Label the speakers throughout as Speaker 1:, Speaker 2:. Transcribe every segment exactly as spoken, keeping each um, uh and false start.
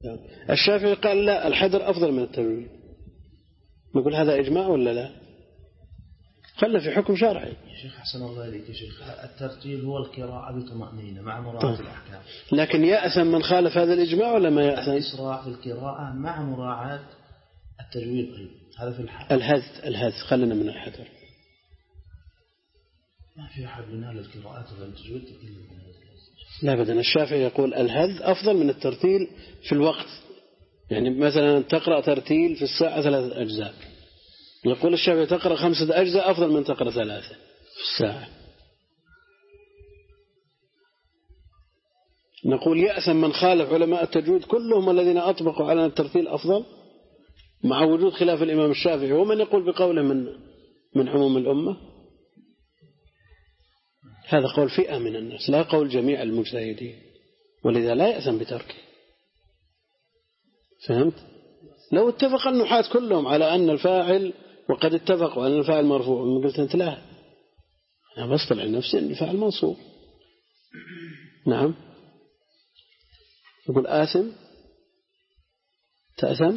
Speaker 1: الشافعي قال لا، الحذر أفضل من التجويد. نقول هذا إجماع ولا لا؟ خلنا في حكم شرعي.
Speaker 2: يا شيخ حسن الله إليك يا شيخ، الترتيل هو القراءة بطمأنينة مع مراعاة الأحكام.
Speaker 1: لكن يأثم من خالف هذا الإجماع ولا ما يأثم؟
Speaker 2: الإسراع في القراءة مع مراعاة التجويد أيضا، هذا في الحق.
Speaker 1: الهذ الهذ خلنا من الحذر.
Speaker 2: ما في أحد ينال القراءات ولا التجويد تكلم.
Speaker 1: لا بدنا، الشافعي يقول الهذ أفضل من الترتيل في الوقت. يعني مثلا تقرأ ترتيل في الساعة ثلاثة أجزاء، يقول الشافعي تقرأ خمسة أجزاء أفضل من تقرأ ثلاثة في الساعة. نقول يأثم من خالف علماء التجويد كلهم الذين أطبقوا على الترتيل أفضل، مع وجود خلاف الإمام الشافعي. ومن يقول بقوله من من عموم الأمة؟ هذا قول فئة من الناس، لا قول جميع المجتهدين، ولذا لا يأثم بتركه. فهمت؟ لو اتفق النحاة كلهم على أن الفاعل، وقد اتفقوا أن الفاعل مرفوع، قلت أنت لا، أنا بصطلع نفسي أن الفاعل منصوب. نعم، يقول آثم تأثم.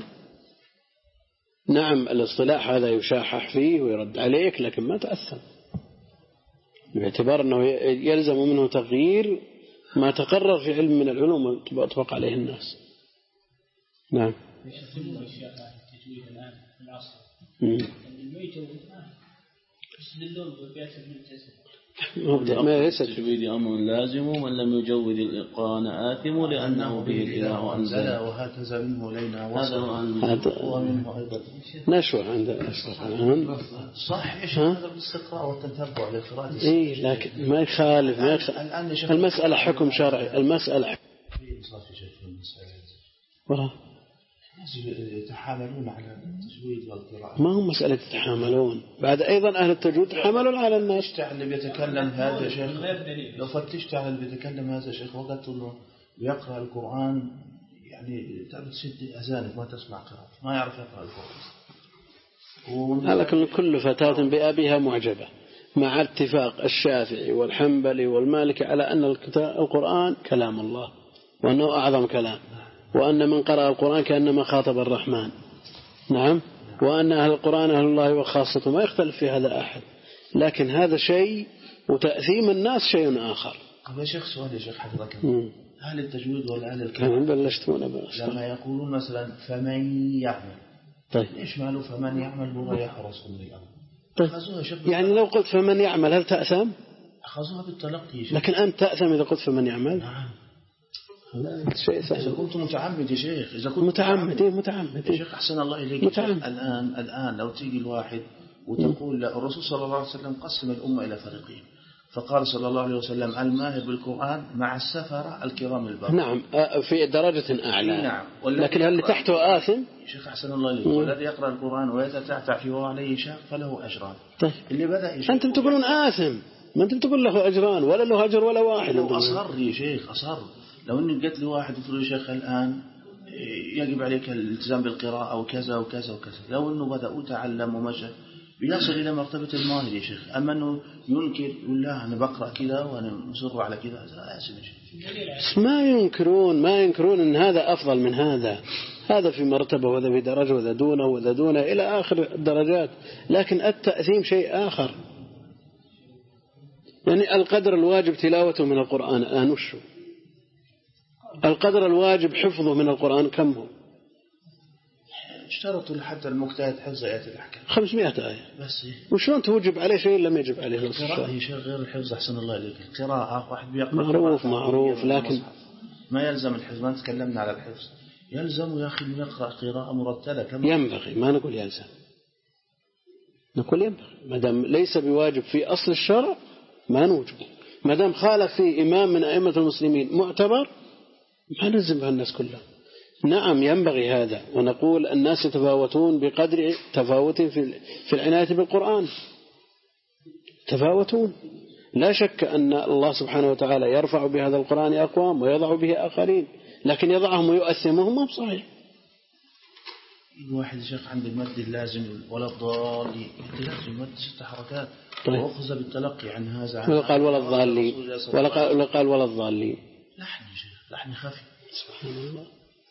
Speaker 1: نعم الاصطلاح هذا يشاحح فيه ويرد عليك، لكن ما تأثم، باعتبار أنه يلزم منه تغيير ما تقرر في علم من العلوم وأطبق عليه الناس. نعم.
Speaker 3: التجويد الآن في العصر ما يجوز الآن يستدلون ببيعة الملتزم.
Speaker 1: ما ليس
Speaker 4: التجويد أمر لازم، ومن لم يجود الإتقان آثم لأنه به الإله أنزل،
Speaker 2: وهكذا منه لينا
Speaker 4: هذا
Speaker 2: ومنه أيضا
Speaker 1: نشوى عند أشرف الآن.
Speaker 2: صح إيش هذا الاستقراء والتتبع للقراءة.
Speaker 1: إيه لكن ما يخالف ما يخالف المسألة حكم شرعي. المسألة حكم ورا
Speaker 2: يتحاملون على التجويد والقراءة.
Speaker 1: ما هم مسألة يتحاملون، بعد أيضا أهل التجويد يتحاملون على الناس.
Speaker 2: فتشت على اللي بيتكلم هذا شيخ، لو فتشت على اللي بيتكلم هذا شيخ وقت إنه بيقرأ القرآن يعني تعرف تشد أذانك ما تسمع قراءة، ما يعرف يقرأ القرآن.
Speaker 1: لكن كل فتاة بأبيها معجبة، مع اتفاق الشافعي والحنبلي والمالكي على أن القرآن كلام الله، وأنه أعظم كلام، وأن من قرأ القرآن كأنما خاطب الرحمن. نعم. وأن أهل القرآن أهل الله وخاصته، ما يختلف في هذا أحد. لكن هذا شيء، وتأثيم الناس شيء آخر.
Speaker 2: طيب يا شيخ سؤال يا شيخ حضرتك، أهل التجويد ولا أهل الكلام
Speaker 1: كمان بلشتونا بس
Speaker 2: لما يقولون مثلا فمن يعمل،
Speaker 1: طيب
Speaker 2: إيش ماله فمن يعمل هو يحرص من الأمر.
Speaker 1: طيب يعني لو قلت فمن يعمل هل تأثم؟
Speaker 2: أخذوها بالتلقي.
Speaker 1: لكن أنت تأثم إذا قلت فمن يعمل؟
Speaker 2: نعم.
Speaker 1: لا شيء ثاني.
Speaker 2: إذا كنت متعمد يا شيخ، إذا كنت
Speaker 1: متعمد إيه متعمد
Speaker 2: يا شيخ أحسن الله إليك.
Speaker 1: متعمد.
Speaker 2: الآن الآن لو تيجي الواحد وتقول لا، الرسول صلى الله عليه وسلم قسم الأمة إلى فريقين، فقال صلى الله عليه وسلم الماهر بالقرآن مع السفرة الكرام البررة.
Speaker 1: نعم في درجة أعلى.
Speaker 2: نعم.
Speaker 1: لكن هل تحته آثم؟
Speaker 2: يا شيخ أحسن الله إليك، والذي يقرأ القرآن ويتتعتع فيه وعليه شاق فله أجران.
Speaker 1: طيب.
Speaker 2: اللي بدأ يشيخ
Speaker 1: أنتم تقولون آثم، ما أنتم تقول له أجران ولا له أجر ولا واحد.
Speaker 2: لو أصر يا شيخ أصر، لو إني قلت لي واحد يقول يا شيخ الآن يجب عليك الالتزام بالقراءة وكذا وكذا وكذا، لو إنه بدأ وتعلم ومشى بيصل إلى مرتبة الماهر يا شيخ. أما إنه ينكر يقول لا أنا بقرأ كذا وأنا مصر على كذا، هذا آسف يا شيخ.
Speaker 1: ما ينكرون ما ينكرون إن هذا أفضل من هذا، هذا في مرتبة وذا في درجة وذا دونه وذا دونه إلى آخر الدرجات، لكن التأثيم شيء آخر. يعني القدر الواجب تلاوته من القرآن الآن وشو؟ القدر الواجب حفظه من القرآن كم هو؟
Speaker 2: اشترطوا لحتى المجتهد حفظ آيات الأحكام
Speaker 1: خمسمائة آية
Speaker 2: بس.
Speaker 1: وشلون توجب عليه شيء لم يجب عليه؟
Speaker 2: القراءة هي شيء غير الحفظ أحسن الله إليك. القراءة واحد بيقرأ
Speaker 1: معروف معروف، لكن
Speaker 2: ما يلزم الحفظ. ما تكلمنا على الحفظ، يلزم يا أخي أن يقرأ قراءة مرتلة كما
Speaker 1: ينبغي. ما نقول يلزم، نقول ينبغي. ما دام ليس بواجب في أصل الشرع ما نوجبه، ما دام خالف فيه إمام من أئمة المسلمين معتبر ما نلزم الناس كلها. نعم ينبغي هذا، ونقول الناس يتفاوتون بقدر تفاوت في في العناية بالقرآن، تفاوتون. لا شك أن الله سبحانه وتعالى يرفع بهذا القرآن أقوام ويضع به آخرين، لكن يضعهم ويؤثمهم ما بصحيح.
Speaker 2: واحد شيخ عند المد اللازم ولا الضالي، لازم المد ست حركات.
Speaker 1: طيب.
Speaker 2: وأخذ بالتلقي عن هذا
Speaker 1: ولا قال ولا الضالي ولا قال ولا قال ولا الضالي.
Speaker 2: لحن شيخ، لحن خفي.
Speaker 1: سبحان الله.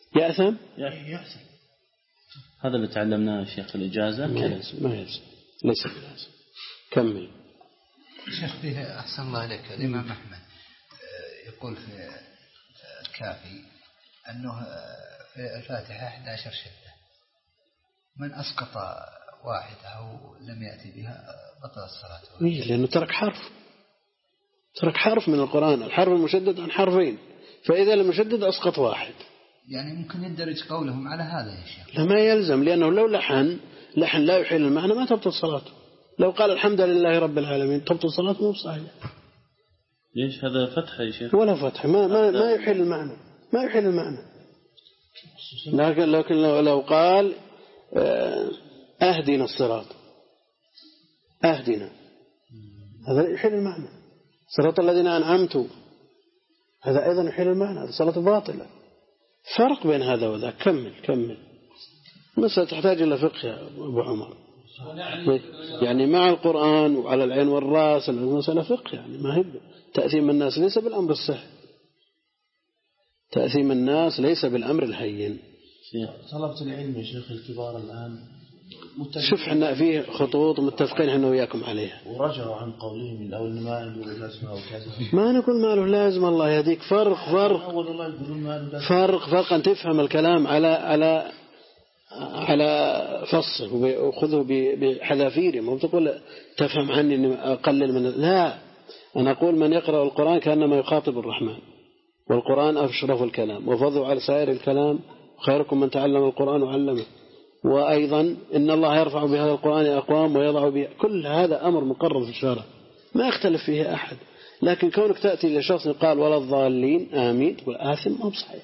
Speaker 1: يأثم؟
Speaker 2: يأثم.
Speaker 4: هذا اللي تعلمناه يا شيخ الإجازة.
Speaker 1: ما يلزم ما يلزم ليس بلازم. كمل.
Speaker 5: شيخ فيه أحسن الله عليك الإمام أحمد يقول في الكافي أنه في الفاتحة أحد عشر شدة، من أسقط واحدة أو لم يأتي بها بطل الصلاة.
Speaker 1: إيه لأنه ترك حرف، ترك حرف من القرآن. الحرف المشدد عن حرفين، فإذا المشدد أسقط واحد.
Speaker 5: يعني ممكن يندرج قولهم على هذا يا شيخ؟
Speaker 1: لا ما يلزم، لأنه لو لحن لحن لا يحيل المعنى ما تبطل صلاته. لو قال الحمد لله رب العالمين تبطل صلاته مو صحيح.
Speaker 4: ليش هذا فتح يا شيخ؟
Speaker 1: ولا فتح، ما ما ما يحيل المعنى، ما يحيل المعنى. لكن لكن لو, لو قال أهدنا الصراط، أهدنا، هذا يحيل المعنى. صراط الذين أنعمت، هذا أيضا يحيل المعنى، هذا صلاة باطلة. فرق بين هذا وذاك. كمل كمل. مسألة تحتاج إلى فقه يا أبو عمر، يعني مع القرآن وعلى العين والرأس المسألة فقه، يعني ما هي تأثيم الناس ليس بالأمر السهل، تأثيم الناس ليس بالأمر الهين.
Speaker 2: طلبة العلم يا شيخ الكبار الآن
Speaker 1: شوف احنا فيه خطوط متفقين احنا وياكم عليها،
Speaker 2: ورجعوا عن قولهم من أول مال ولازمة وكذا.
Speaker 1: ما نقول ماله لازم، الله يهديك. فرق فرق فرق فرق أن تفهم الكلام على على على فصه وخذه بحذافيره، ما بتقول تفهم عني اني اقلل من. لا، انا اقول من يقرأ القرآن كأنما يخاطب الرحمن، والقرآن اشرف الكلام وفضل على سائر الكلام، خيركم من تعلم القرآن وعلمه. وأيضا إن الله يرفع بهذا القرآن أقوام ويضع به، كل هذا أمر مقرر في الشرع ما يختلف فيه أحد. لكن كونك تأتي لشخص قال ولا الضالين آمين تقول آثم، ما بصحيح.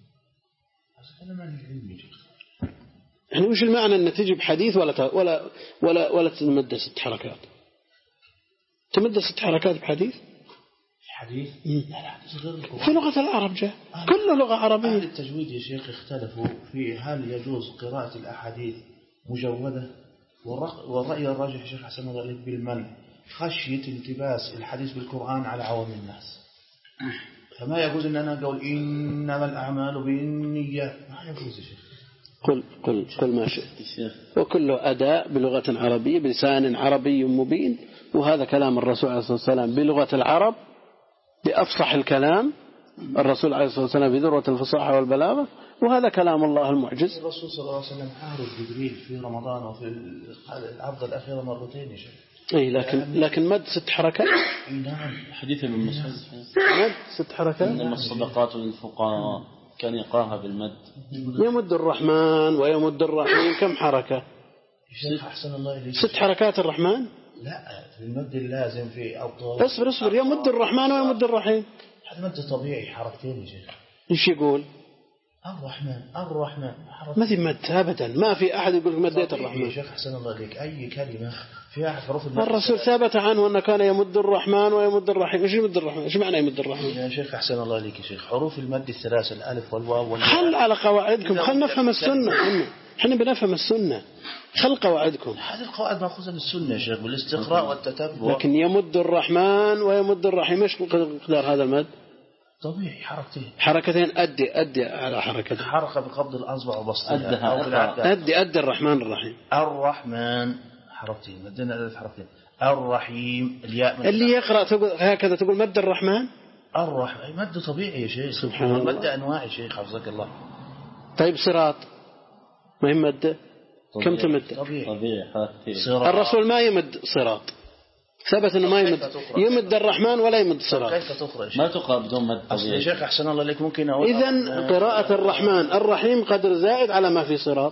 Speaker 1: يعني وش المعنى أن تجي بحديث ولا ولا ولا ولا تمد ست حركات؟ تمد ست حركات بحديث؟
Speaker 2: حديث؟
Speaker 1: في لغة العرب جاء، كل لغة عربية.
Speaker 2: أهل التجويد يا شيخ اختلفوا في هل يجوز قراءة الأحاديث مجودة، والرأي الراجح يا شيخ حسن الله عليك بالمنع خشية التباس الحديث بالقرآن على عوام الناس. فما يجوز أن أنا أقول إنما الأعمال بالنية، ما يجوز يا شيخ.
Speaker 1: قل قل قل ما شئت، وكله أداء بلغة عربية بلسان عربي مبين، وهذا كلام الرسول عليه الصلاة والسلام بلغة العرب بأفصح الكلام. الرسول عليه الصلاة والسلام بذروة الفصاحة والبلاغة، وهذا كلام الله المعجز.
Speaker 2: الرسول صلى الله عليه وسلم عارض جبريل في رمضان وفي العرض الأخيرة مرتين يا شيخ.
Speaker 1: أي لكن لكن مد ست حركات.
Speaker 2: نعم.
Speaker 4: حديث ابن مسعود
Speaker 1: مد ست حركات.
Speaker 4: إنما الصدقات للفقراء كان يقراها بالمد.
Speaker 1: يمد الرحمن ويمد الرحيم كم حركة؟
Speaker 2: أحسن الله إليك.
Speaker 1: ست حركات الرحمن.
Speaker 2: لا في المد اللازم في أوطار.
Speaker 1: اصبر اصبر، يمد الرحمن ويمد الرحيم.
Speaker 2: هذا مد طبيعي حركتين يا شيخ.
Speaker 1: ايش يقول؟
Speaker 2: الرحمن الرحمن حركتين.
Speaker 1: ما في مد أبدا، ما في أحد يقول مديت الرحمن
Speaker 2: يا شيخ حسن الله عليك. أي كلمة فيها حروف المد.
Speaker 1: الرسول ثبت عنه أنه كان يمد الرحمن ويمد الرحيم. ايش يمد الرحمن؟ ايش معنى يمد الرحمن؟
Speaker 2: يا شيخ حسن الله عليك يا شيخ حروف المد الثلاثة الألف والواو والياء.
Speaker 1: خل على قواعدكم، خل نفهم السنة. احنا بنفهم السنة، خل قواعدكم.
Speaker 2: هذه القواعد مأخوذة من السنة يا شيخ بالاستقراء والتتبع.
Speaker 1: لكن يمد الرحمن ويمد الرحيم، ايش مقدار هذا المد؟
Speaker 2: طبيعي حركتين
Speaker 1: حركتين. أدي أدي على حركة
Speaker 2: حركة بقبض الأصبع وبسطها أو بالعداد.
Speaker 1: أدي أدي الرحمن الرحيم.
Speaker 2: الرحمن حركتين مدنا ألف حركتين. الرحيم الياء
Speaker 1: اللي يقرأ تقول هكذا تقول مد الرحمن.
Speaker 2: الرحمن مد طبيعي يا شيخ.
Speaker 1: سبحان الله.
Speaker 2: مد أنواع يا شيخ حفظك الله.
Speaker 1: طيب صراط ما يمد كم تمد؟
Speaker 2: طبيعي
Speaker 4: طبيعي حركتين.
Speaker 1: الرسول ما يمد صراط، ثبت انه ما يمد. يمد الرحمن ولا يمد صراط.
Speaker 2: كيف تخرج؟
Speaker 4: ما تقرأ بدون مد
Speaker 2: طبيعي.
Speaker 4: طبيعي.
Speaker 2: يا شيخ أحسن الله لك ممكن أقول
Speaker 1: إذن قراءة الرحمن الرحيم قدر زائد على ما في صراط.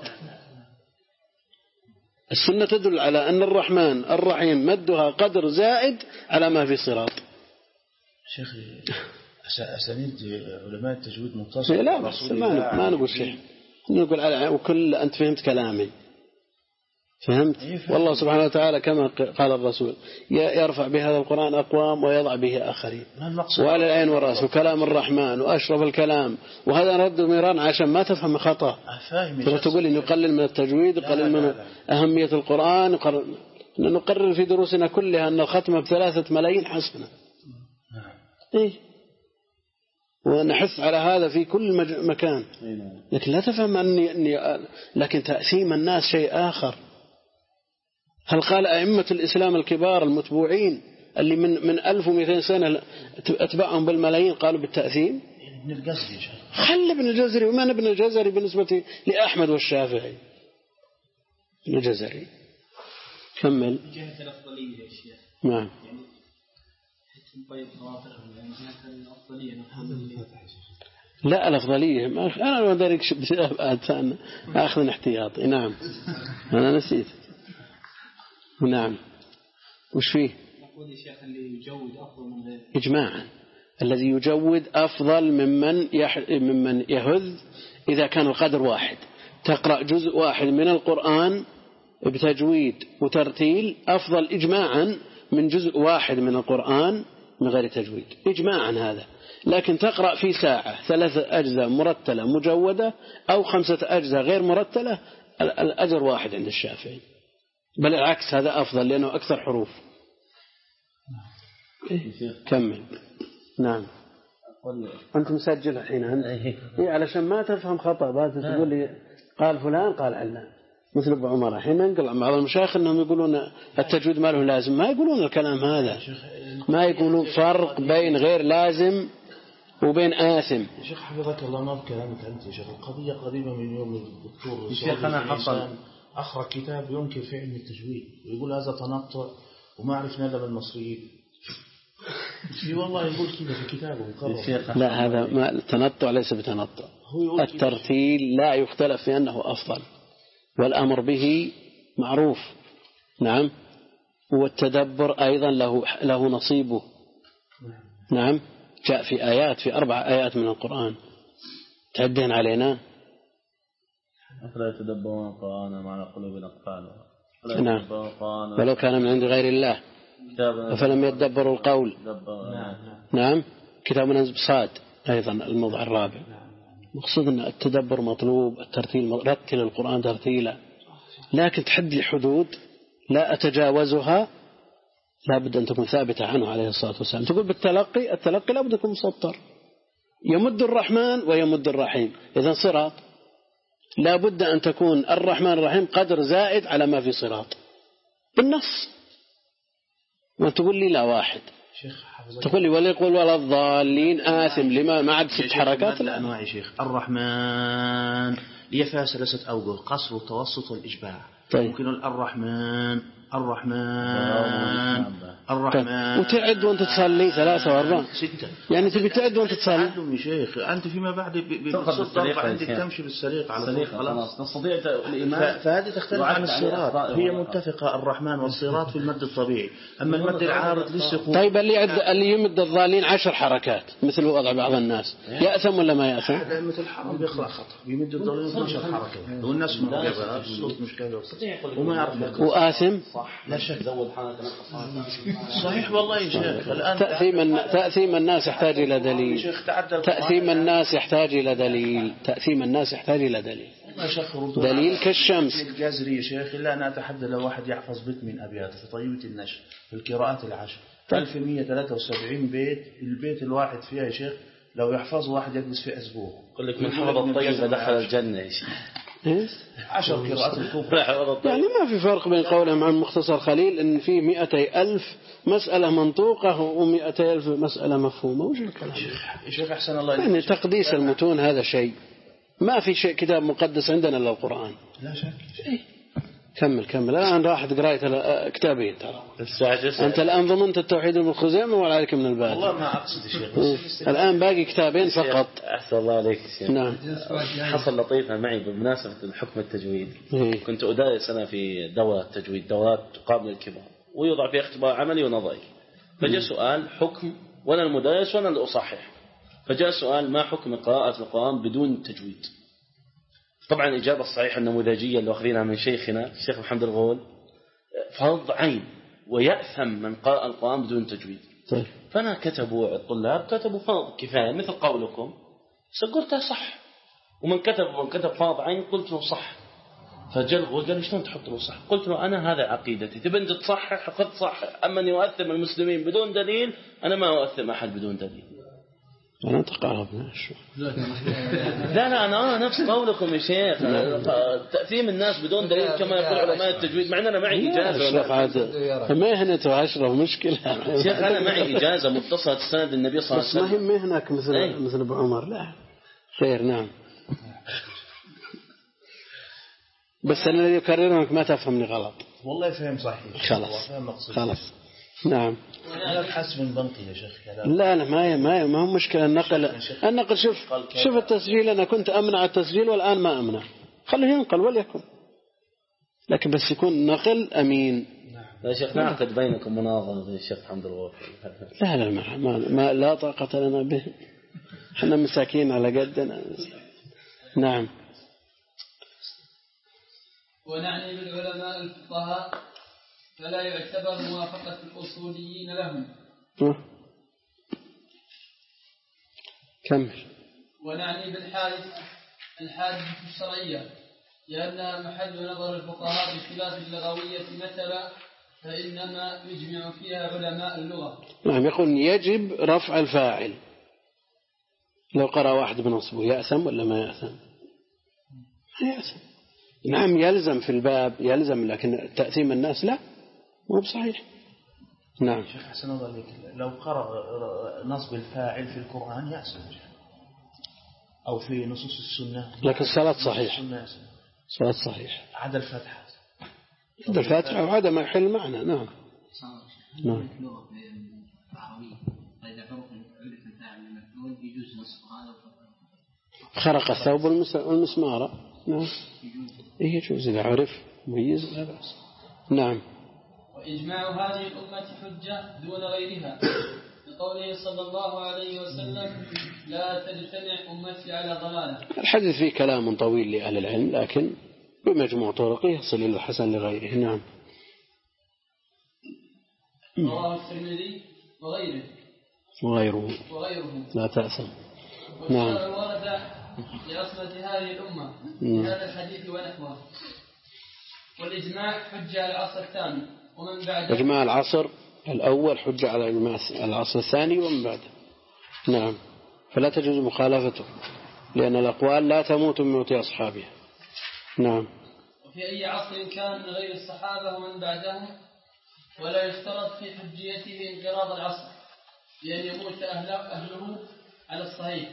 Speaker 1: السنة تدل على أن الرحمن الرحيم مدها قدر زائد على ما في صراط.
Speaker 2: شيخ أسانيد علماء التجويد متصل.
Speaker 1: لا بس ما ما نقول شيء، نقول على وكل أنت فهمت كلامي، فهمت؟ والله سبحانه وتعالى كما قال الرسول يرفع بهذا القرآن أقوام ويضع به آخرين، وعلى العين والرأس، وكلام الرحمن وأشرف الكلام. وهذا نرد ميران عشان ما تفهم خطأ.
Speaker 2: فاهم.
Speaker 1: تقول إن يقلل من التجويد، يقلل من أهمية القرآن. نقرر في دروسنا كلها أن الختمة بثلاثة ملايين حسنة. إيه ونحث على هذا في كل مكان. لكن لا تفهم أني, أني لكن تأثيم الناس شيء آخر. هل قال أئمة الإسلام الكبار المتبوعين اللي من من ألف ومئتين سنة أتبعهم بالملايين قالوا بالتأثيم؟
Speaker 2: ابن الجزري شيخ.
Speaker 1: خل ابن الجزري. ومن ابن الجزري بالنسبة لأحمد والشافعي؟ ابن الجزري. كمل.
Speaker 3: جهة الأفضلية يا شيخ.
Speaker 1: نعم.
Speaker 3: يعني طيب خواطرهم يعني جهة الأفضلية نقول
Speaker 1: لا الأفضلية ما أنا ما أدري شو أنا أخذ احتياطي. نعم أنا نسيت. نعم وش فيه؟
Speaker 3: نقول يا شيخ اللي يجود أفضل من غيره
Speaker 1: إجماعا. الذي يجود أفضل ممن يح... ممن يهذ إذا كان القدر واحد. تقرأ جزء واحد من القرآن بتجويد وترتيل أفضل إجماعا من جزء واحد من القرآن من غير تجويد إجماعا هذا. لكن تقرأ في ساعة ثلاثة أجزاء مرتلة مجودة أو خمسة أجزاء غير مرتلة الأجر واحد عند الشافعي، بل العكس هذا أفضل لأنه أكثر حروف. إيه؟ كمل. نعم أنت مسجل الحين أنت إيه علشان ما تفهم خطأ بعد تقول لي قال فلان قال علان مثل أبو عمر. الحين ننقل مع المشايخ أنهم يقولون التجويد ما له لازم، ما يقولون الكلام هذا، ما يقولون فرق بين غير لازم وبين آثم.
Speaker 2: يا شيخ حفظك الله ما بكلامك أنت يا شيخ. القضية قريبة من يوم الدكتور
Speaker 4: الشيخ أنا حصل
Speaker 2: أخرج كتاب ينكر في علم التجويد ويقول هذا تنطع وما عرفنا إلا بالمصريين. في والله يقول كذا في كتابه مقرر.
Speaker 1: لا هذا ما التنطع ليس بتنطع. الترتيل لا يختلف في أنه أفضل والأمر به معروف. نعم. والتدبر أيضا له له نصيبه. نعم. جاء في آيات في أربع آيات من القرآن تعدين علينا.
Speaker 4: أفلا يتدبرون القرآن مع قلوب أقفالها.
Speaker 1: نعم. ولو كان من عند غير الله فلم يتدبروا القول. نعم. كتاب أنزل صاد أيضا الموضع الرابع. مقصود أن التدبر مطلوب، الترتيل رتل القرآن ترتيلا، لكن تحدي حدود لا أتجاوزها لا بد أن تكون ثابتة عنه عليه الصلاة والسلام. تقول بالتلقي، التلقي لا بد يكون مسطر، يمد الرحمن ويمد الرحيم. إذن صراط لا بد أن تكون الرحمن الرحيم قدر زائد على ما في صراط بالنص. وتقول لي لا واحد تقول لي ولا يقول ولا الضالين آثم لما ما عاد ست حركات.
Speaker 2: لا أنواع يا شيخ. الرحمن هي فيها ثلاثة أوجه: قصر والتوسط والإشباع.
Speaker 1: طيب.
Speaker 2: ممكن الرحمن الرحمن الرحمن
Speaker 1: وتعد وانت تصلي ثلاثة وأربعة
Speaker 2: ستة،
Speaker 1: يعني تبي تعد وانت تصلي.
Speaker 2: تعلم يا شيخ. أنت فيما بعد بالصدق عندك تمشي بالسريق على خلاص نستطيع الإيمان. فهذه تختلف عن الصراط. هي متفقة الرحمن والصراط في المد الطبيعي، أما المد العارض لسه.
Speaker 1: طيب اللي يعد اللي يمد الضالين عشر حركات مثل وضع بعض الناس يأثم ولا ما يأثم؟
Speaker 2: مثل الحرام بيقرأ خطأ يمد الضالين اثناشر حركة والناس معجبة الصوت مش كذا وما يعرف
Speaker 1: وآثم.
Speaker 2: لا شك زود حركة صحيح والله يا شيخ. الآن
Speaker 1: تأثيم تأثيم الناس يحتاج إلى دليل. تأثيم الناس يحتاج إلى دليل. تأثيم الناس يحتاج إلى دليل. دليل كالشمس.
Speaker 2: الجزري يا شيخ إلا أنا أتحدى لو واحد يحفظ بيت من أبياته في طيبة النشر في القراءات العشر ألف ومئة وثلاثة وسبعين بيت. البيت الواحد فيها يا شيخ لو يحفظ واحد يجلس في أسبوع.
Speaker 4: يقول لك من حفظ الطيب دخل الجنة يا شيخ.
Speaker 2: عشر قراءات الكفر.
Speaker 1: يعني ما في فرق بين قولهم عن مختصر خليل إن في مئتي ألف مسألة منطوقة ومئتي ألف مسألة مفهومة. وش الكلام
Speaker 2: يا شيخ أحسن الله
Speaker 1: يعني تقديس المتون هذا شيء. ما في شيء كتاب مقدس عندنا إلا القرآن.
Speaker 2: لا شك.
Speaker 1: إيه؟ كمل كمل. الآن راحت قراءة كتابين ترى. أنت الآن ضمنت التوحيد من خزيمة ولا عليك من الباقي.
Speaker 2: والله ما أقصد يا
Speaker 1: شيخ. الآن باقي كتابين فقط.
Speaker 4: أحسن الله عليك يا شيخ.
Speaker 1: نعم.
Speaker 4: حصل لطيفة معي بمناسبة الحكم التجويد.
Speaker 1: إيه؟
Speaker 4: كنت أدرس أنا في دورة تجويد، دورات تقام للكبار ويوضع فيها اختبار عملي ونظري. فجاء سؤال حكم وأنا المدرس وأنا اللي أصحح. فجاء سؤال ما حكم قراءة القرآن بدون تجويد؟ طبعا الإجابة الصحيحة النموذجية اللي أخذينها من شيخنا الشيخ محمد الغول فرض عين ويأثم من قرأ القرآن بدون تجويد.
Speaker 1: طيب.
Speaker 4: فأنا كتبوا الطلاب كتبوا فرض كفاية مثل قولكم، قلت صح. ومن كتب ومن كتب فرض عين قلت له صح. فجاء الغول قال لي شلون تحط له صح؟ قلت له أنا هذا عقيدتي، تبي أنت تصحح خذ صحح، أما أني أؤثم المسلمين بدون دليل أنا ما أؤثم أحد بدون دليل.
Speaker 1: أنا تقاربنا شو.
Speaker 4: لا لا أنا نفس قولكم يا شيخ. تأثيم الناس بدون دليل كما يقول علماء التجويد، مع أن أنا معي إجازة
Speaker 1: مهنة أشرف مشكلة.
Speaker 4: شيخ أنا معي إجازة متصلة السند النبي صلى الله عليه وسلم.
Speaker 1: بس ما هي مهنك مثل أي. مثل أبو عمر. لا خير. نعم. بس أنا الذي أكررها ما تفهمني غلط.
Speaker 2: والله فهم صحيح.
Speaker 1: خلاص خلاص. نعم.
Speaker 2: لا تحس من بنقي يا شيخ كلام.
Speaker 1: لا لا ما ما ما هو مشكلة النقل. النقل شوف شوف التسجيل. أنا كنت أمنع التسجيل والآن ما أمنع. خليه ينقل وليكن، لكن بس يكون نقل أمين.
Speaker 4: يا شيخ نعقد بينكم مناظرة يا شيخ حمد الله.
Speaker 1: لا لا ما, ما, ما لا طاقة لنا به، احنا مساكين على قدنا. نعم.
Speaker 3: ونعني بالعلماء الفقهاء فلا يعتبر موافقة الأصوليين لهم.
Speaker 1: كمل.
Speaker 3: ونعني بالحادث الحادثة الشرعية لأنها محل نظر الفقهاء بخلاف اللغوية مثلا، فإنما يجمع فيها علماء اللغة.
Speaker 1: نعم. يقول يجب رفع الفاعل. لو قرأ واحد بنصبه يأثم ولا ما يأثم؟ ما يأثم. نعم يلزم في الباب يلزم، لكن تأثيم الناس لا مو بصحيح. نعم.
Speaker 2: شيخ حسن الله عليك، لو قرأ نصب الفاعل في القرآن يأثم أو في نصوص السنة،
Speaker 1: لكن الصلاة صحيح. صلاة صحيح.
Speaker 2: عدا الفتحة.
Speaker 1: عدا الفتحة وعدا ما يحل معنى. نعم. نعم. خرق الثوب والمسمار. نعم يجوز إذا عرف ميز لا بأس. نعم.
Speaker 3: وإجماع هذه الأمة حجة دون غيرها لقوله صلى الله عليه وسلم لا تجتمع أمتي على ضلالة.
Speaker 1: الحديث فيه كلام طويل لأهل العلم، لكن بمجموع طرقه يصل إلى الحسن لغيره. نعم.
Speaker 3: رواه الترمذي وغيره
Speaker 1: وغيره
Speaker 3: وغيره
Speaker 1: لا تأسم. نعم.
Speaker 3: ورد لعصمة هذه الأمة في هذا الحديث ونحوه. والإجماع حجة على العصر الثاني ومن بعده.
Speaker 1: إجماع العصر الأول حجة على العصر الثاني ومن بعده. نعم. فلا تجوز مخالفته لأن الأقوال لا تموت من موت أصحابها. نعم.
Speaker 3: وفي أي عصر كان من غير الصحابة ومن بعدهم، ولا يشترط في حجيته انقراض العصر لأن يموت أهله على الصحيح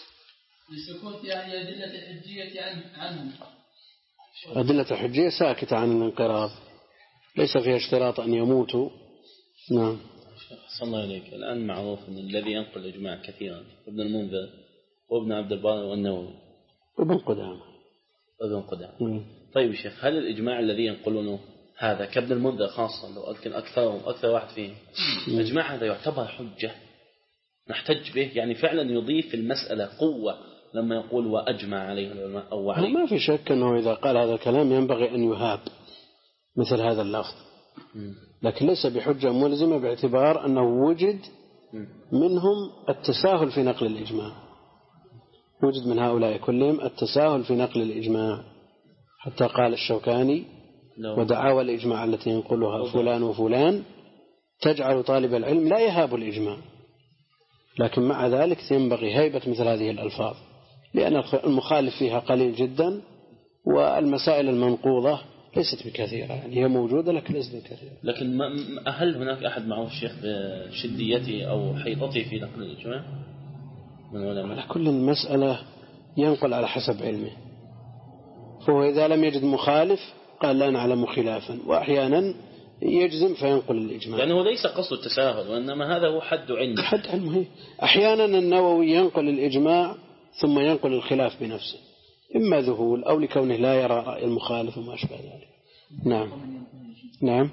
Speaker 3: لسكوت أهل أدلة الحجية عنهم.
Speaker 1: أدلة الحجية ساكتة عن الانقراض، ليس فيها اشتراط أن يموتوا. نعم.
Speaker 4: صلى الله عليك. الآن معروف أن الذي ينقل الإجماع كثيرا ابن المنذر وابن عبد البر والنووي
Speaker 1: وابن قدامة
Speaker 4: وابن قدامة. طيب شيخ، هل الإجماع الذي ينقلونه هذا كابن المنذر خاصة لو أذكر أكثرهم أكثر واحد فيهم، الإجماع هذا يعتبر حجة نحتج به؟ يعني فعلا يضيف المسألة قوة لما يقول وأجمع عليه العلماء أو عليه؟
Speaker 1: ما في شك أنه إذا قال هذا الكلام ينبغي أن يهاب مثل هذا اللفظ، لكن ليس بحجة ملزمة باعتبار أنه وجد منهم التساهل في نقل الإجماع، وجد من هؤلاء كلهم التساهل في نقل الإجماع، حتى قال الشوكاني ودعاوى الإجماع التي ينقلها فلان وفلان تجعل طالب العلم لا يهاب الإجماع، لكن مع ذلك ينبغي هيبة مثل هذه الألفاظ لأن المخالف فيها قليل جدا والمسائل المنقوضة ليست بكثيرة، يعني هي موجودة لكن ليست بكثيرة.
Speaker 4: لكن ما هل هناك أحد معه الشيخ بشديته أو حيطته في نقل الإجماع من علماء؟
Speaker 1: على كل المسألة ينقل على حسب علمه، فهو إذا لم يجد مخالف قال لا نعلم خلافا، وأحيانا يجزم فينقل الإجماع،
Speaker 4: لأنه يعني ليس قصد التساهل وإنما هذا هو حد علمه.
Speaker 1: حد علمه. أحيانا النووي ينقل الإجماع ثم ينقل الخلاف بنفسه، إما ذهول أو لكونه لا يرى رأي المخالف وما أشبه ذلك. نعم. نعم.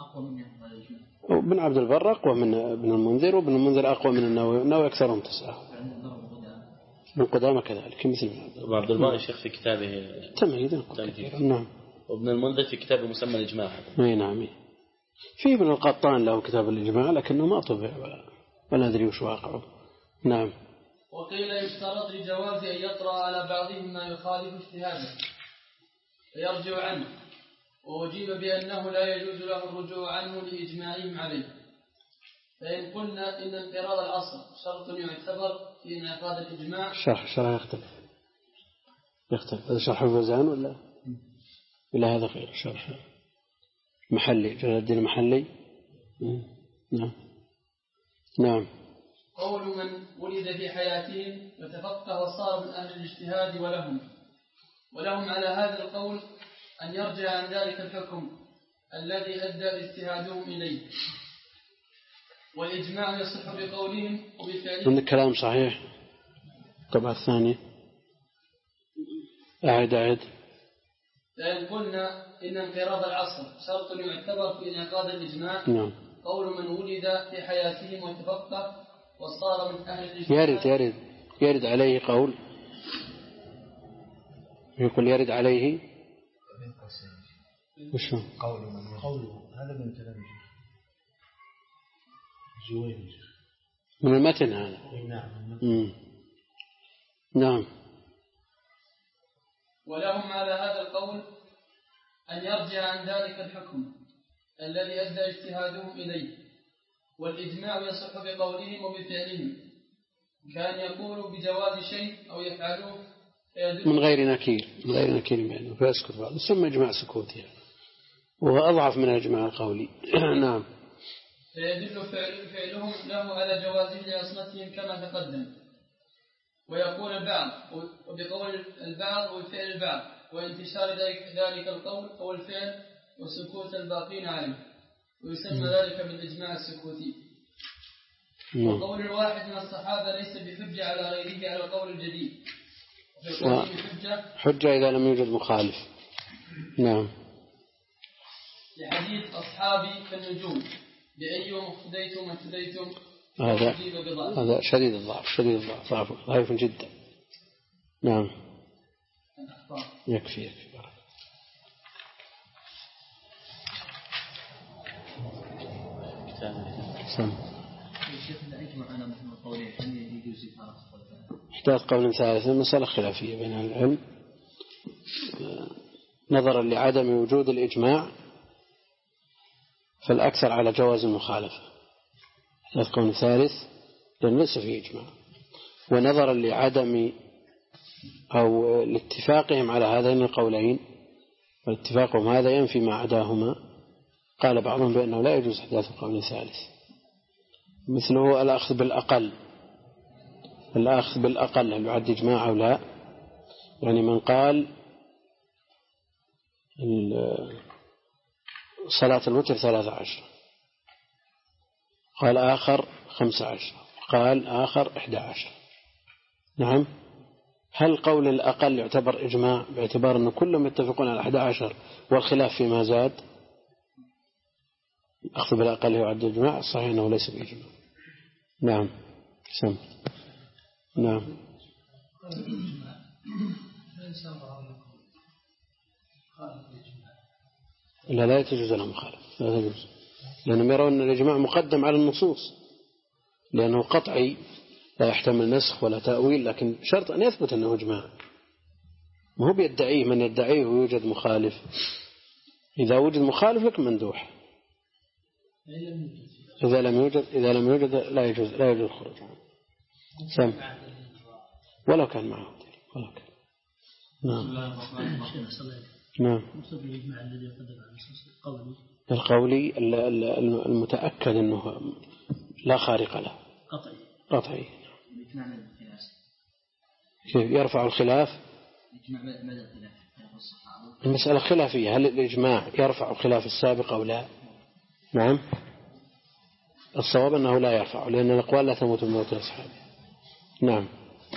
Speaker 1: ابن عبد البر أقوى من ابن المنذر، وابن المنذر أقوى من النووي، النووي أكثرهم تساهل. ابن قدامة كذلك مثل
Speaker 4: ابن عبد البر الشيخ في كتابه
Speaker 1: تمهيد. نعم.
Speaker 4: وابن المنذر في كتابه مسمى الإجماع.
Speaker 1: أي نعم. في ابن القطان له كتاب الإجماع لكنه ما طبع ولا ولا أدري وش واقعه. نعم.
Speaker 3: وقيل يشترط لجواز أن يطرأ على بعضهم ما يخالف اجتهاده فيرجع عنه، وأجيب بأنه لا يجوز له الرجوع عنه لإجماعهم عليه. فإن قلنا إن انقراض العصر شرط يعتبر في انعقاد الإجماع.
Speaker 1: شرح شرح يختلف يختلف هذا شرح الفوزان ولا ولا هذا غير شرح محلي جلال الدين المحلي. نعم نعم.
Speaker 3: قول من ولد في حياتهم وتفقه وصار من أهل الاجتهاد ولهم ولهم على هذا القول أن يرجع عن ذلك الحكم الذي أدى اجتهادهم إليه، والإجماع يصح بقولهم وبفعلهم.
Speaker 1: من الكلام صحيح. الطبعة الثانية أعد أعد.
Speaker 3: فإن قلنا إن انقراض العصر شرط يعتبر في انعقاد الإجماع.
Speaker 1: نعم.
Speaker 3: قول من ولد في حياتهم وتفقه وصار من أهل الاجتهاد.
Speaker 1: يرد يرد يرد عليه قول، يقول يرد عليه وش هو؟
Speaker 2: قوله من قوله هذا من كلام جويني
Speaker 1: من المتن هذا.
Speaker 2: نعم.
Speaker 1: مم. نعم.
Speaker 3: ولهم على هذا القول أن يرجع عن ذلك الحكم الذي أدى اجتهادهم إليه، والإجماع يصح بقولهم وبفعلهم، كان يقول بجواز شيء أو يفعلوه
Speaker 1: من غير نكير من غير نكير بينه فيسكت بعض، يسمى إجماع سكوتي وهو أضعف من الإجماع القولي. نعم.
Speaker 3: فيدل فعل فعلهم له على جوازه لعصمتهم كما تقدم، ويقول البعض وبقول البعض وفعل البعض وانتشار ذلك القول أو الفعل وسكوت الباقين عليه، ويسمى ذلك بالإجماع السكوتي. وقول الواحد من الصحابة ليس بحجة على غيره على القول الجديد،
Speaker 1: حجة حجة إذا لم يوجد مخالف. نعم.
Speaker 3: لحديث أصحابي كالنجوم بأيهم اقتديتم واهتديتم.
Speaker 1: هذا هذا شديد الضعف شديد الضعف ضعف ضعيف جدا. نعم. يكفي يكفي. سم. احتاج قول ثالث، مسألة خلافية بين العلم نظرا لعدم وجود الإجماع فالأكثر على جواز المخالفة. احتاج قول ثالث لأن ليس فيه إجماع، ونظرا لعدم أو لاتفاقهم على هذين القولين، والاتفاقهم هذا ينفي ما عداهما، قال بعضهم بأنه لا يجوز إحداث قول ثالث، مثله الأخذ بالأقل. الأخذ بالأقل هل يعد إجماع أو لا؟ يعني من قال صلاة الوتر ثلاثة عشر، قال آخر خمسة عشر، قال آخر إحدى عشر. نعم. هل قول الأقل يعتبر إجماع باعتبار أن كلهم يتفقون على إحدى عشر والخلاف فيما زاد؟ أخذ بالأقل يعد إجماع؟ صحيح أنه ليس بإجماع. نعم. سم. نعم. لا لا يجوز لهم مخالف، لا يجوز، لأنهم يرون أن الإجماع مقدم على النصوص لأنه قطعي لا يحتمل نسخ ولا تأويل، لكن شرط أن يثبت أنه إجماع، ما هو بيدعيه من يدعيه ويوجد مخالف. إذا وجد مخالف لك مندوح، إذا لم يوجد إذا لم يوجد لا يجوز لا يجوز الخروج عنه. سم. ولو كان معه ولو كان. نعم. نعم. القولي المتأكد أنه لا خارق له قطعي قطعي. كيف يرفع الخلاف؟ المسألة خلافية، هل الإجماع يرفع الخلاف السابق أو لا؟ نعم. الصواب أنه لا يرفع، لأن الأقوال لا تموت بموت الأصحاب. نعم.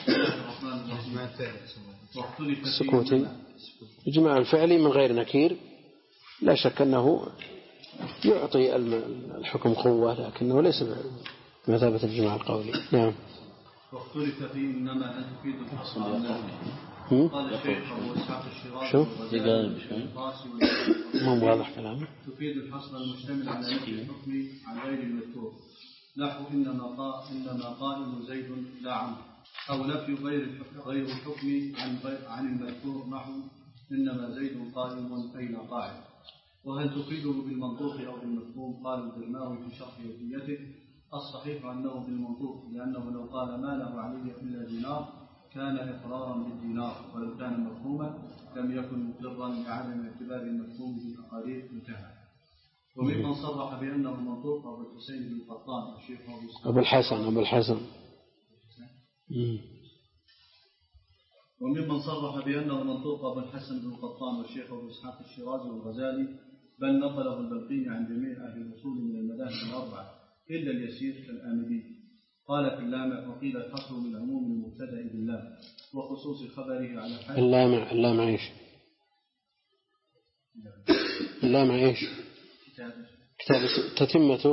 Speaker 1: السكوتي إجماع الفعلي من غير نكير لا شك أنه يعطي الحكم قوة، لكنه ليس بمثابة الإجماع القولي. نعم.
Speaker 6: واختلف فيه إنما أن تفيد الحصر قال الشيخ أبو إسحاق الشيرازي
Speaker 1: شو؟
Speaker 6: مو
Speaker 1: واضح كلامه.
Speaker 6: تفيد الحصر المشتمل على نفي الحكم عن غير المذكور، نحو إنما قائم إنما قائم زيد لا عمرو، أو نفي غير الحكم غير الحكم عن عن المذكور، نحو إنما زيد قائم أي لا قاعد. وهل تفيده بالمنطوق أو بالمفهوم؟ قال البرماوي في شرح يديته الصحيح أنه بالمنطوق، لأنه لو قال ما له علي إلا دينار كان إقرارا بالدينار، ولو كان مفهوما لم يكن مقرا لعدم اعتبار المفهوم بالتقارير انتهى. وممن صرح بأنه منطوق أبو الحسين بن قطان الشيخ
Speaker 1: أبو الحسن أبو الحسن
Speaker 6: وممن صرح بأنه منطوق أبو الحسن بن قطان والشيخ أبو إسحاق الشيرازي والغزالي، بل نقله البلقيني عن جميع أهل الأصول من المذاهب الأربعة إلا اليسير كالآمدي. قال في اللامع وقيل الحصر من عموم المبتدأ بالله وخصوص خبره على حد
Speaker 1: اللامع. اللامع إيش؟ اللامع إيش؟ كتاب تتمته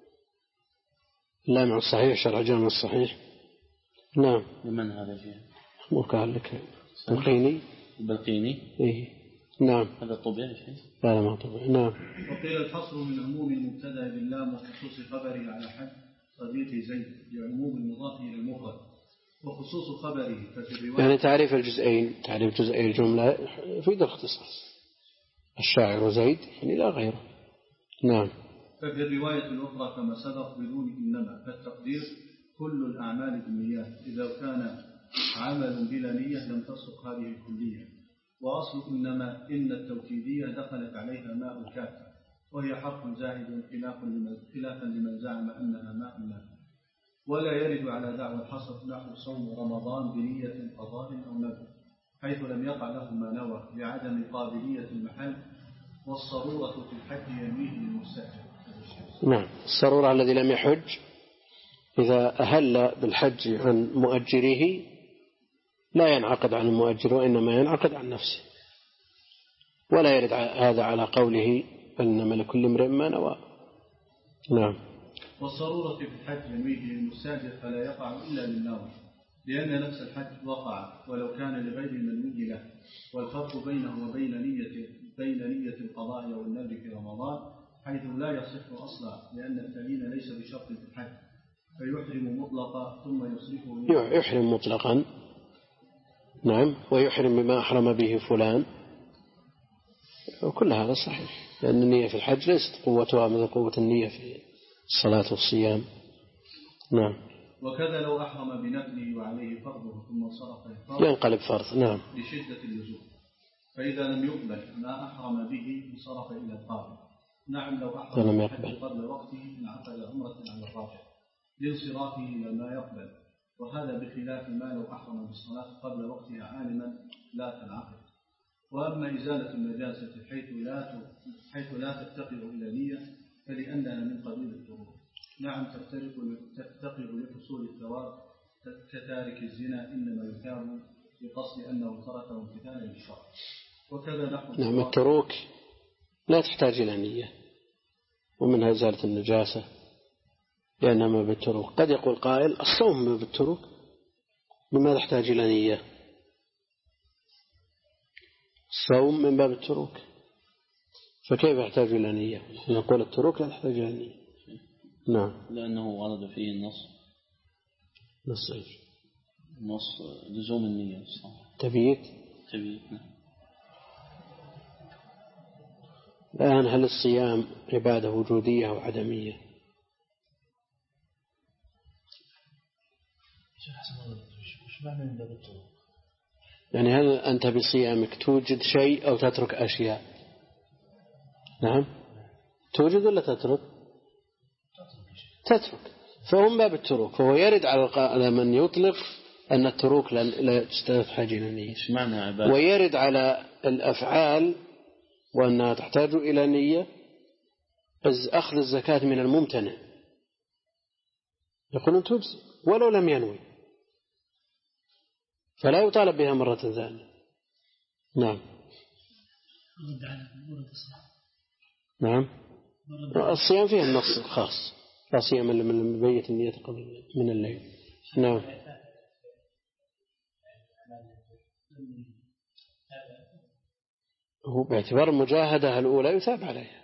Speaker 1: اللامع الصحيح شرح جامع الصحيح. نعم.
Speaker 4: لمن هذا فيه؟
Speaker 1: مو قال لك البلقيني.
Speaker 4: البلقيني
Speaker 1: إيه نعم.
Speaker 4: هذا طبيعي شيء؟
Speaker 1: لا لا ما طبيعي. نعم.
Speaker 6: وقيل الحصر من عموم المبتدأ بالله وخصوص خبره على حد صديق زيد لعموم المضاف إلى المفرد وخصوص خبره ففي الرواية
Speaker 1: يعني تعريف الجزئين تعريف جزئي الجملة يفيد الاختصاص. الشاعر زيد يعني لا غيره. نعم.
Speaker 6: ففي الرواية الأخرى كما سبق بدون إنما، فالتقدير كل الأعمال بالنيات، إذا كان عمل بلا نية لم تصدق هذه الكلية. وأصل إنما إن التوكيدية دخلت عليها ماء الكافة، وهي حرف زائد خلافا لمن زعم أنها ماء النافع. ولا يرد على دعوى الحصر نحو صوم رمضان بنية قضاء أو نذر، حيث لم يقع له ما نوى لعدم قابلية المحل. والصرورة في الحج ينويه للمستأجر.
Speaker 1: نعم. الصرورة الذي لم يحج إذا أهل بالحج عن مؤجره لا ينعقد عن المؤجر وإنما ينعقد عن نفسه، ولا يرد هذا على قوله إنما لكل امرئ ما نوى. نعم.
Speaker 6: والصرورة في الحج ينويه للمستأجر فلا يقع إلا للناوي، لأن نفس الحج وقع ولو كان لغير المنوي له. والفرق بينه وبين نية بين نية القضاء والنذر في رمضان حيث لا يصح أصلا، لأن التأمين ليس بشرط في الحج، فيحرم مطلقا ثم يصرفه.
Speaker 1: يحرم مطلقا. نعم. ويحرم بما أحرم به فلان، وكل هذا صحيح، لأن النية في الحج ليست قوتها مثل قوة النية في الصلاة والصيام. نعم.
Speaker 6: وكذا لو أحرم بنفله وعليه فرضه ثم صرف الفرض
Speaker 1: ينقلب فرض. نعم.
Speaker 6: لشدة اللزوم، فإذا لم يقبل ما أحرم به انصرف إلى القابل. نعم. لو أحرم الحج قبل وقته انعقد عمرة على الراجح لانصرافه إلى ما يقبل، وهذا بخلاف ما لو أحرم بالصلاة قبل وقتها عالما لا تنعقد. وأما إزالة النجاسة حيث لا حيث لا تفتقر إلى نية فلأنها من قبيل الطرق. نعم. تفتقر تفتقر لحصول الثواب كتارك الزنا إنما يثاب بقصد أنه تركه امتثالا للشرع. وكذا نحو
Speaker 1: نعم. التروك لا تحتاج إلى نية، ومنها إزالة النجاسة لأنها ما بالتروك. قد يقول قائل الصوم ما بالتروك، لماذا تحتاج إلى نية؟ الصوم من باب التروك، فكيف يحتاج إلى نية؟ نقول التروك لا تحتاج إلى نية. نعم.
Speaker 4: لأنه ورد فيه النص.
Speaker 1: نص إيش؟
Speaker 4: نص لزوم النية.
Speaker 1: تبيت.
Speaker 4: تبيت. نعم.
Speaker 1: الآن هل الصيام عبادة وجودية أو عدمية؟ يعني هل أنت بصيامك توجد شيء أو تترك أشياء؟ نعم. توجد ولا تترك؟ تترك. فهو من باب التروك، فهو يرد على من يطلق أن التروك لا تحتاج إلى نية، ويرد على الأفعال وأنها تحتاج إلى نية. أخذ الزكاة من الممتنع يقولون تجزي ولو لم ينوي، فلا يطالب بها مرة ثانية. نعم. نعم. الصيام فيه النص الخاص، لا صيام إلا من بيت النية قبل من الليل. نعم. هو باعتبار المجاهدة الأولى يثاب عليها.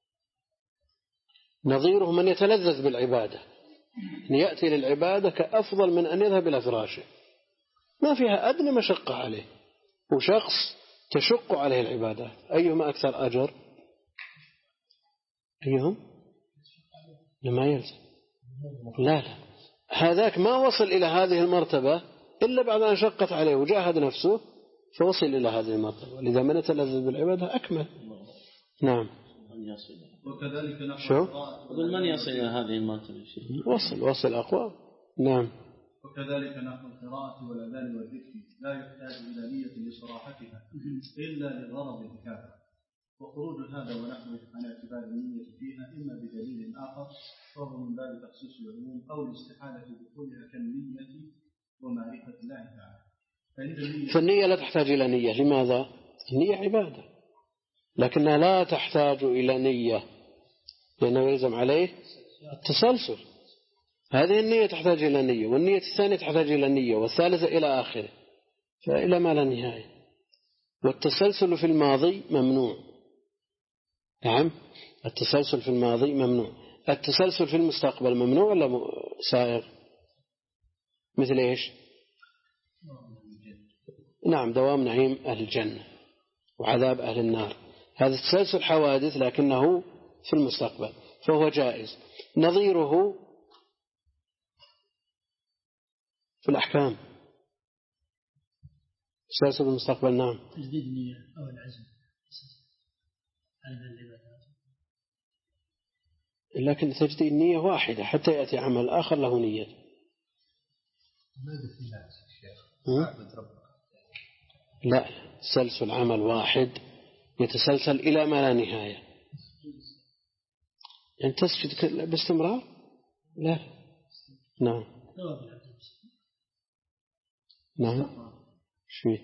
Speaker 1: نظيره من يتلذذ بالعبادة، أن يأتي للعبادة كأفضل من أن يذهب إلى فراشه، ما فيها أدنى مشقة عليه، وشخص تشق عليه العبادات. أيهما أكثر أجر؟ أيهم؟ لما يلزم. لا لا، هذاك ما وصل إلى هذه المرتبة إلا بعد أن شقت عليه وجاهد نفسه فوصل إلى هذه المرتبة. لذا من يتلذذ بالعبادة أكمل. نعم.
Speaker 6: وكذلك نحو
Speaker 1: شو؟
Speaker 4: أقول من يصل إلى هذه المرتبة؟
Speaker 1: وصل وصل أقوى. نعم.
Speaker 6: وكذلك نحو القراءة والأذان والذكر لا يحتاج إلى نية لصراحتها إلا لغرض الكافة، وخروج هذا ونحوه عن اعتبار النية فيها إما بدليل آخر فهو من باب تخصيص العموم أو الاستحالة دخولها كالنية ومعرفة الله تعالى.
Speaker 1: فالنية لا تحتاج إلى نية. لماذا؟ النية عبادة لكنها لا تحتاج إلى نية لأنه يلزم عليه التسلسل. هذه النية تحتاج إلى نية، والنية الثانية تحتاج إلى نية، والثالثة إلى آخره، فإلى ما لا نهاية. والتسلسل في الماضي ممنوع. نعم، التسلسل في الماضي ممنوع. التسلسل في المستقبل ممنوع ولا سائر؟ مثل إيش؟ نعم، دوام نعيم أهل الجنة وعذاب أهل النار، هذا تسلسل حوادث لكنه في المستقبل فهو جائز. نظيره في الأحكام تسلسل المستقبل. نعم.
Speaker 3: تجديد النية أو العزم على العبادات،
Speaker 1: لكن تجديد النية واحدة حتى يأتي عمل آخر له نية.
Speaker 5: ماذا في ناس الشيخ؟
Speaker 1: لا، تسلسل عمل واحد يتسلسل إلى ما لا نهاية. يعني تسجد باستمرار؟ لا. نعم. نعم. شو؟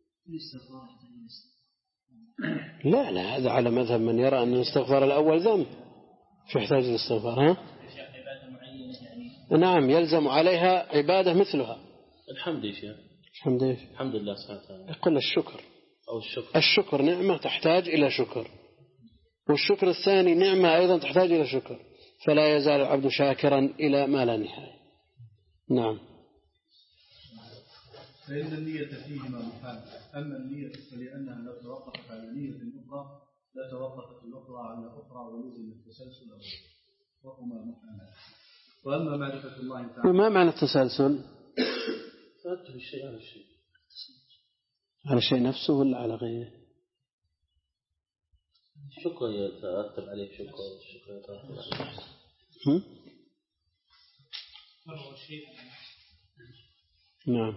Speaker 1: لا لا، هذا على مذهب من يرى أن الاستغفار الأول ذنب فيحتاج الاستغفار. ها؟ نعم، يلزم عليها عبادة مثلها.
Speaker 4: الحمد لله.
Speaker 1: الحمد لله.
Speaker 4: الحمد لله سبحانه وتعالى.
Speaker 1: يقول الشكر
Speaker 4: أو الشكر.
Speaker 1: الشكر نعمة تحتاج إلى شكر، والشكر الثاني نعمة أيضا تحتاج إلى شكر، فلا يزال العبد شاكرا إلى ما لا نهاية. نعم.
Speaker 6: فإن النية فيهما محال. أما النية فلأنها لو توقفت على نية أخرى لتوقفت الأخرى على الأخرى ولزم التسلسل وهما محال. وأما معرفة الله تعالى.
Speaker 1: وما معنى التسلسل؟
Speaker 4: ترتب الشيء على الشيء.
Speaker 1: على الشيء نفسه ولا على غيره؟
Speaker 4: شكر يترتب عليه شكر، الشكر يترتب عليه.
Speaker 1: هم؟ نعم.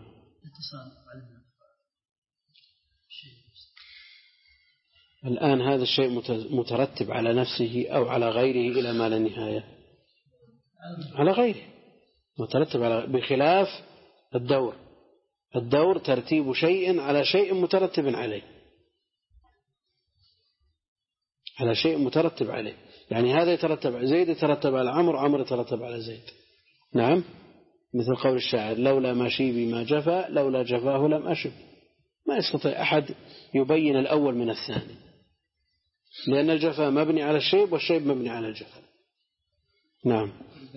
Speaker 1: الآن هذا الشيء مترتب على نفسه أو على غيره إلى ما لا نهاية. على غيره مترتب على، بخلاف الدور. الدور ترتيب شيء على شيء مترتب عليه، على شيء مترتب عليه. يعني هذا يترتب على زيد، يترتب على عمرو، عمرو يترتب على زيد. نعم، مثل قول الشاعر: لولا ما شيبي ما جفا، لولا جفاه لم أشب. ما يستطيع أحد يبين الأول من الثاني، لأن الجفا مبني على الشيب والشيب مبني على الجفا. نعم.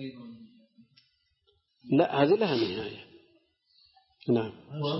Speaker 1: لا، هذه لها نهاية. نعم.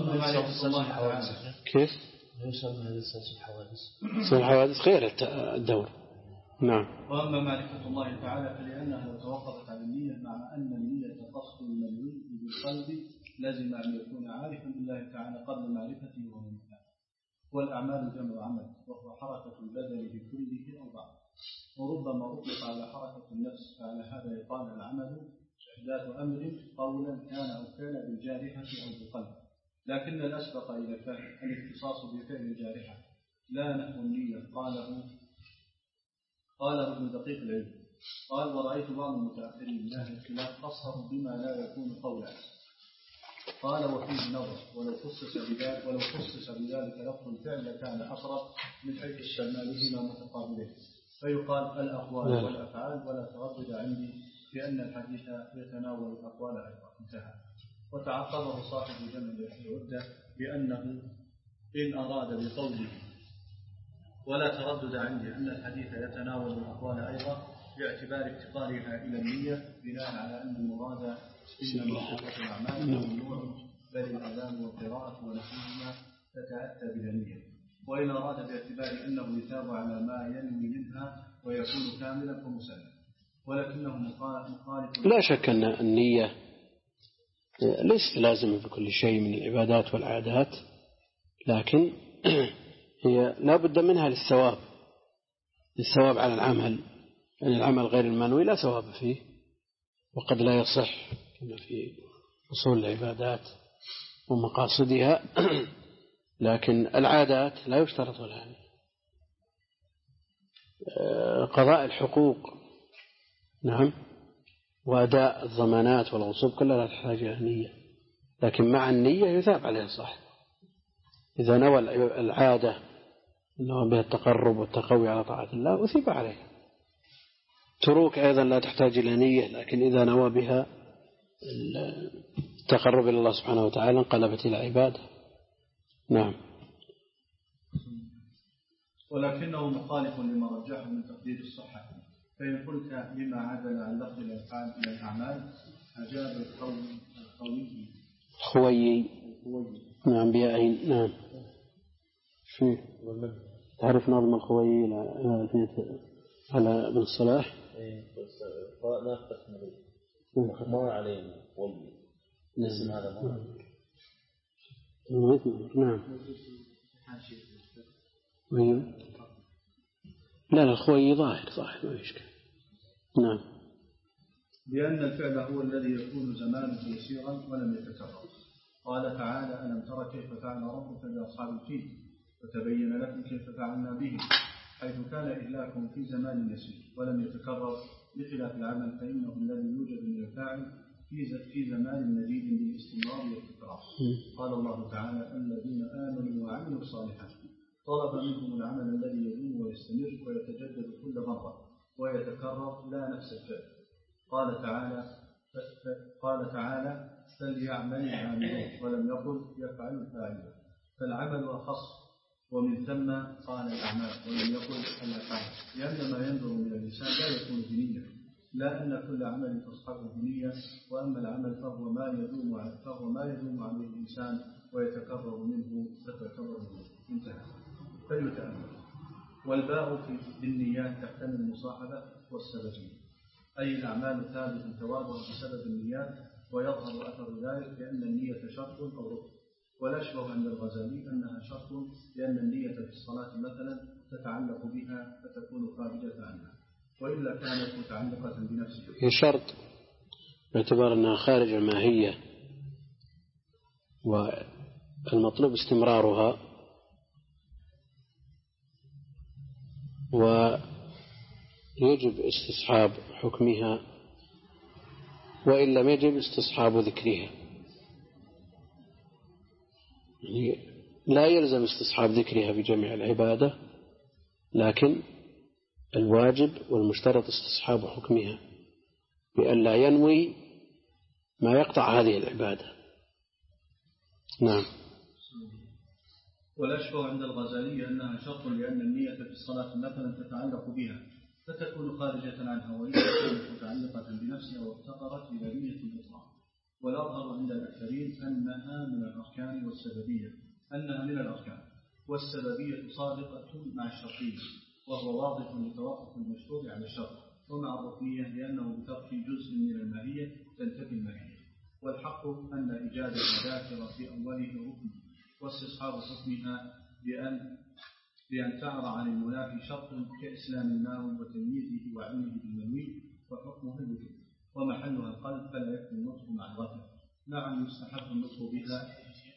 Speaker 1: كيف؟
Speaker 2: يسمى هذا السلسل حوادث.
Speaker 1: سلسل حوادث غير الدور. نعم.
Speaker 6: وأما معرفة الله تعالى فلأنها لو توقفت على النية، مع أن النية قصد المنوي بالقلب، لازم أن يكون عارفا بالله تعالى قبل معرفته ومنه. والأعمال جمع عمل، وهو حركة البدن بكله أو بعض، وربما أطلق على حركة النفس، فعلى هذا يقال العمل إحداث أمر قولا كان أو كان بالجارحة أو بالقلب، لكن الأسبق إلى الفهم الاختصاص بفعل الجارحة لا نحو النية. قاله قاله ابن دقيق العلم قال: ورأيت بعض المتأخرين من أهل الخلاف قصروا بما لا يكون قولا. قال: وفيه نظر، ولو خصص بذلك ولو خصص بذلك لفظ الفعل كان أقرب من حيث استعمالهما متقابلين، فيقال الأقوال والأفعال، ولا تردد عندي بأن الحديث يتناول الأقوال أيضا. انتهى. وتعقبه صاحب جمع العدة بأنه إن أراد بقوله ولا تردد عندي أن الحديث يتناول الأقوال أيضا باعتبار افتقارها إلى النية، بناء على أن المراد إنما صفة الأعمال ممنوع، بل الأذان والقراءة ونحوهما تتأتى بالنية. وإن أراد باعتبار أنه يثاب على ما ينوي منها ويكون كاملا فمسلم. ولكنه مخالف.
Speaker 1: لا شك أن النية ليست لازمة في كل شيء من العبادات والعادات، لكن هي لا بد منها للثواب للثواب على العمل، يعني العمل غير المنوي لا ثواب فيه وقد لا يصح كما في أصول العبادات ومقاصدها. لكن العادات لا يشترط لها. قضاء الحقوق نعم وأداء الضمانات والغصوب كلها لا تحتاج إلى نية، لكن مع النية يثاب عليها صح. إذا نوى العادة أنه بها التقرب والتقوي على طاعة الله أثيب عليها. تروك أيضا لا تحتاج إلى نية، لكن إذا نوى بها التقرب إلى الله سبحانه وتعالى انقلبت إلى عبادة. نعم.
Speaker 6: ولكنه مخالف لما رجحه من تقدير الصحة. فإن قلت لما عدل عن لفظ الأفعال إلى الأعمال أجاب القوي
Speaker 1: خوي نعم بيائين. نعم. شو تعرف نظم الخوي على ابن الصلاح؟
Speaker 4: لا تفهم ما علينا خوي الاسم هذا ما
Speaker 1: نعم. لا لا الخوي ظاهر ظاهر ما يشكل. نعم.
Speaker 6: لأن الفعل هو الذي يكون زمانه يسيرا ولم يتكرر. قال تعالى ألم تر كيف فعل ربك بأصحاب الفيل وتبين لكم كيف فعلنا به، حيث كان إهلاكهم في زمان يسير ولم يتكرر، بخلاف العمل فإنه الذي يوجد من الفاعل في زمان مديد بالاستمرار والتكرار. قال الله تعالى الذين آمنوا وعملوا الصالحات طلب منهم العمل الذي يدوم ويستمر ويتجدد كل مرة ويتكرر لا نفس الفعل. قال تعالى قال تعالى فليعمل العاملون ولم يقل يفعل الفاعل، فالعمل أخص ومن ثم قال الأعمال ولم يقل الأفعال، لأن ما ينظر من الإنسان لا يكون بنية، لا أن كل عمل تصحبه بنية، وأما العمل فهو ما يدوم فهو ما يدوم عليه الإنسان ويتكرر منه فتكرر منه. انتهى. فليتأمل. والباء في بالنيات تحتمل المصاحبة والسببية، أي الأعمال ثابت ثوابها بسبب النيات، ويظهر أثر ذلك لأن النية شرط أو ركن. والأشبه عند الغزالي أنها شرط لأن النية في الصلاة مثلا تتعلق بها فتكون خارجة عنها، وإلا كانت متعلقة بنفسها.
Speaker 1: هي شرط باعتبار أنها خارج الماهية، والمطلوب استمرارها، ويجب استصحاب حكمها، وإن لم يجب استصحاب ذكرها. يعني لا يلزم استصحاب ذكرها في جميع العبادة، لكن الواجب والمشترط استصحاب حكمها بأن لا ينوي ما يقطع هذه العبادة. نعم.
Speaker 6: والأشبه عند الغزالي أنها شرط لأن النية في الصلاة مثلا تتعلق بها فتكون خارجة عنها، وإذا كانت متعلقة بنفسها وافتقرت إلى نية الإطلاق. والأظهر عند الأكثرين أنها من الأركان والسببية أنها من الأركان والسببية صادقة مع الشرطية، وهو واضح لتوقف المشروع على الشرط، ومع الركنية لأنه بترك جزء من الماهية تنتفي الماهية. والحق أن إيجاد الذاكرة في أوله ركن، واستصحاب حكمها بأن بأن تعرى عن المنافي شرط كإسلام الناوي وتمييزه وعلمه بالمنوي، وحكمه الوجود ومحلها القلب فلا يكفي النطق مع الغفل. نعم يستحب النطق بها.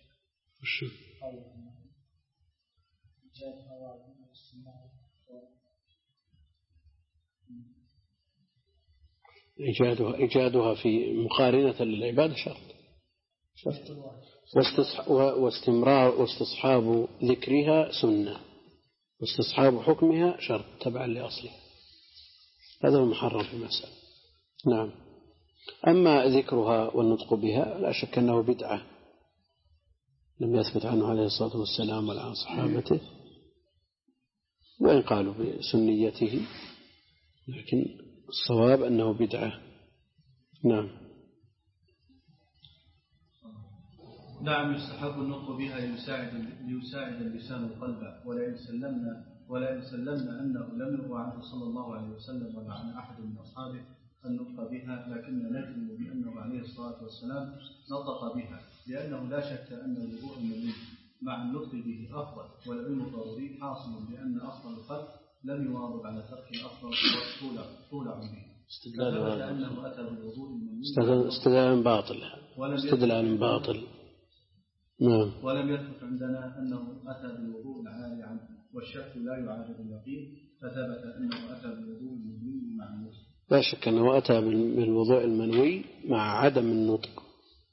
Speaker 1: إيجادها إيجادها في مقارنة للعبادة شرط شرط واستمرار واستصحاب ذكرها سنة، واستصحاب حكمها شرط تبعا لأصلها. هذا هو المحرم في المسألة. نعم. أما ذكرها والنطق بها لا شك أنه بدعة لم يثبت عنه عليه الصلاة والسلام ولا عن صحابته، وإن قالوا بسنيته، لكن الصواب أنه بدعة. نعم.
Speaker 6: نعم يستحب النطق بها ليساعد ليساعد اللسان القلب، ولئن سلمنا ولئن سلمنا أنه لم يروى عنه صلى الله عليه وسلم ولا عن أحد من أصحابه النطق بها، لكن نجزم بأنه عليه الصلاة والسلام نطق بها، لأنه لا شك أن الوضوء المنوي مع النطق به أفضل، والعلم ضروري حاصل بأن أفضل الخلق لم يواظب على ترك الأفضل طول طول عمره. فثبت أنه أتى بالوضوء المنوي
Speaker 1: استدلال باطل استدلال باطل. نعم.
Speaker 6: ولم يثبت عندنا أنه أتى بالوضوء العالي عنه، والشك لا يعارض اليقين، فثبت أنه أتى بالوضوء المنوي مع النطق.
Speaker 1: لا شك أنه أتى بالوضوء المنوي مع عدم النطق.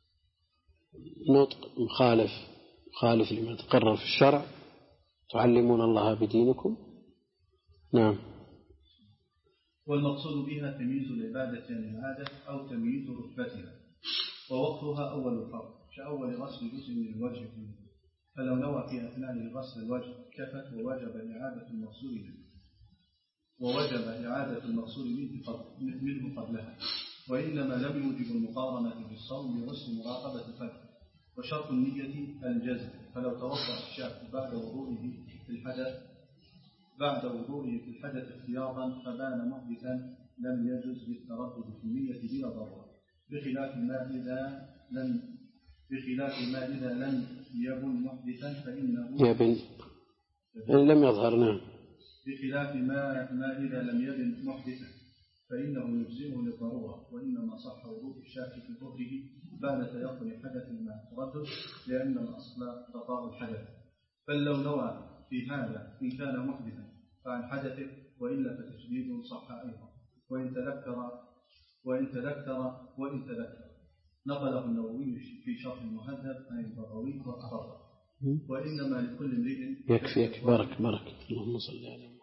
Speaker 1: نطق مخالف مخالف لما تقرر في الشرع، تعلمون الله بدينكم. نعم.
Speaker 6: والمقصود بها تمييز العبادة عن العادة أو تمييز رتبتها، ووقتها أول الفرض كأول غسل جزء من الوجه فيه، فلو نوى في أثناء غسل الوجه كفت ووجب إعادة المغسول منه ووجب إعادة المغسول منه قبلها، وإنما لم يوجب المقارنة بالصوم بغسل مراقبة الفجر، وشرط النية الجزم، فلو توضأ الشاب بعد وضوئه في الحدث بعد وضوئه في الحدث احتياطا فبان محدثا لم يجوز بالتردد في النية بلا ضرورة، بخلاف ما إذا لم بخلاف ما إذا لم يبن محدثا فإنه
Speaker 1: يبن لم يظهر. نعم.
Speaker 6: بخلاف ما ما إذا لم يبن محدثا فإنه يجزئه للضرورة، وإنما صح وضوء الشاك في طهره بعد تيقن الحدث مع التردد، لأن الأصل بقاء الحدث. بل لو نوى في هذا إن كان محدثا فعن حدثه، وإلا فتجديد صح أيضا، وإن تذكر وإن تذكر وإن تذكر نقله النووي في شرح المهذب عن البغوي وأقرر. وإنما لكل امرئ
Speaker 1: يكفي يكفي بارك بارك اللهم صل على